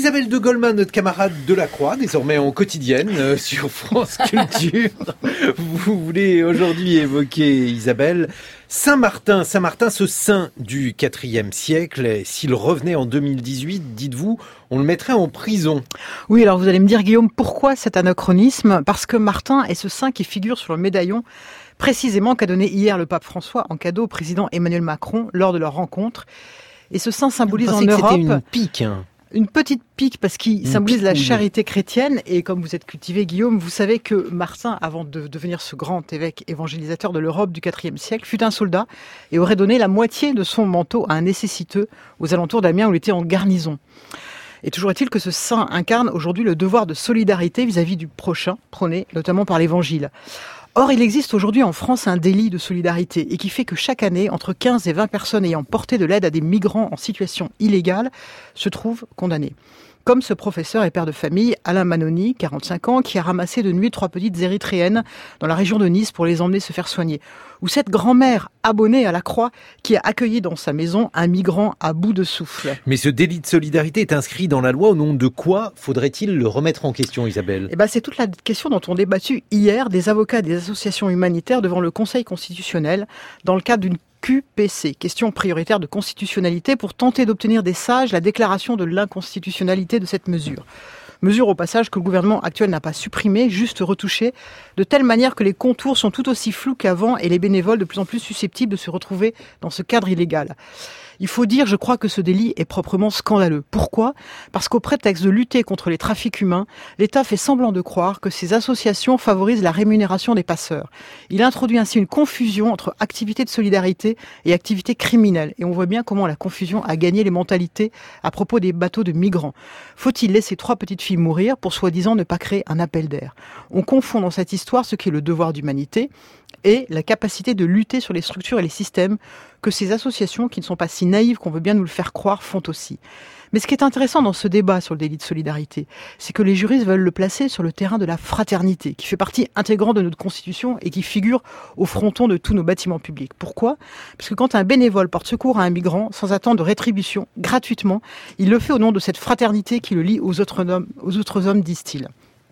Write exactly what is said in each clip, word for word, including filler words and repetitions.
Isabelle de Golemin, notre camarade de la Croix, désormais en quotidienne euh, sur France Culture. Vous voulez aujourd'hui évoquer, Isabelle, Saint-Martin. Saint-Martin, ce saint du quatrième siècle. S'il revenait en deux mille dix-huit, dites-vous, on le mettrait en prison. Oui, alors vous allez me dire, Guillaume, pourquoi cet anachronisme ? Parce que Martin est ce saint qui figure sur le médaillon précisément qu'a donné hier le pape François en cadeau au président Emmanuel Macron lors de leur rencontre. Et ce saint symbolise en Europe... C'était une pique, hein. Une petite pique parce qu'il symbolise la charité chrétienne. Et comme vous êtes cultivé, Guillaume, vous savez que Martin, avant de devenir ce grand évêque évangélisateur de l'Europe du quatrième siècle, fut un soldat et aurait donné la moitié de son manteau à un nécessiteux aux alentours d'Amiens où il était en garnison. Et toujours est-il que ce saint incarne aujourd'hui le devoir de solidarité vis-à-vis du prochain, prôné notamment par l'Évangile. Or, il existe aujourd'hui en France un délit de solidarité et qui fait que chaque année, entre quinze et vingt personnes ayant porté de l'aide à des migrants en situation illégale se trouvent condamnées. Comme ce professeur et père de famille, Alain Manoni, quarante-cinq ans, qui a ramassé de nuit trois petites érythréennes dans la région de Nice pour les emmener se faire soigner. Ou cette grand-mère abonnée à la Croix qui a accueilli dans sa maison un migrant à bout de souffle. Mais ce délit de solidarité est inscrit dans la loi. Au nom de quoi faudrait-il le remettre en question, Isabelle ? Eh ben, c'est toute la question dont ont débattu hier des avocats et des associations humanitaires devant le Conseil constitutionnel dans le cadre d'une Q P C, question prioritaire de constitutionnalité, pour tenter d'obtenir des sages la déclaration de l'inconstitutionnalité de cette mesure. Mesure au passage que le gouvernement actuel n'a pas supprimée, juste retouchée, de telle manière que les contours sont tout aussi flous qu'avant et les bénévoles de plus en plus susceptibles de se retrouver dans ce cadre illégal. Il faut dire, je crois, que ce délit est proprement scandaleux. Pourquoi ? Parce qu'au prétexte de lutter contre les trafics humains, l'État fait semblant de croire que ces associations favorisent la rémunération des passeurs. Il introduit ainsi une confusion entre activité de solidarité et activité criminelle. Et on voit bien comment la confusion a gagné les mentalités à propos des bateaux de migrants. Faut-il laisser trois petites filles mourir pour soi-disant ne pas créer un appel d'air ? On confond dans cette histoire ce qui est le devoir d'humanité et la capacité de lutter sur les structures et les systèmes que ces associations, qui ne sont pas si naïves qu'on veut bien nous le faire croire, font aussi. Mais ce qui est intéressant dans ce débat sur le délit de solidarité, c'est que les juristes veulent le placer sur le terrain de la fraternité, qui fait partie intégrante de notre Constitution et qui figure au fronton de tous nos bâtiments publics. Pourquoi ? Parce que quand un bénévole porte secours à un migrant, sans attendre de rétribution, gratuitement, il le fait au nom de cette fraternité qui le lie aux autres hommes, aux autres hommes, disent-ils.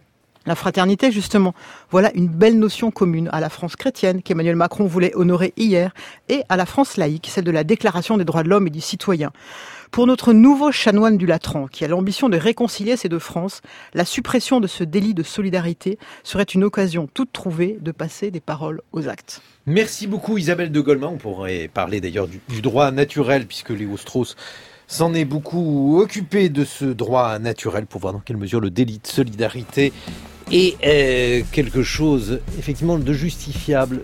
La fraternité, justement, voilà une belle notion commune à la France chrétienne qu'Emmanuel Macron voulait honorer hier et à la France laïque, celle de la Déclaration des droits de l'homme et du citoyen. Pour notre nouveau chanoine du Latran, qui a l'ambition de réconcilier ces deux Frances, la suppression de ce délit de solidarité serait une occasion toute trouvée de passer des paroles aux actes. Merci beaucoup, Isabelle de Golemin. On pourrait parler d'ailleurs du, du droit naturel, puisque Léo Strauss s'en est beaucoup occupé de ce droit naturel pour voir dans quelle mesure le délit de solidarité est euh, quelque chose effectivement de justifiable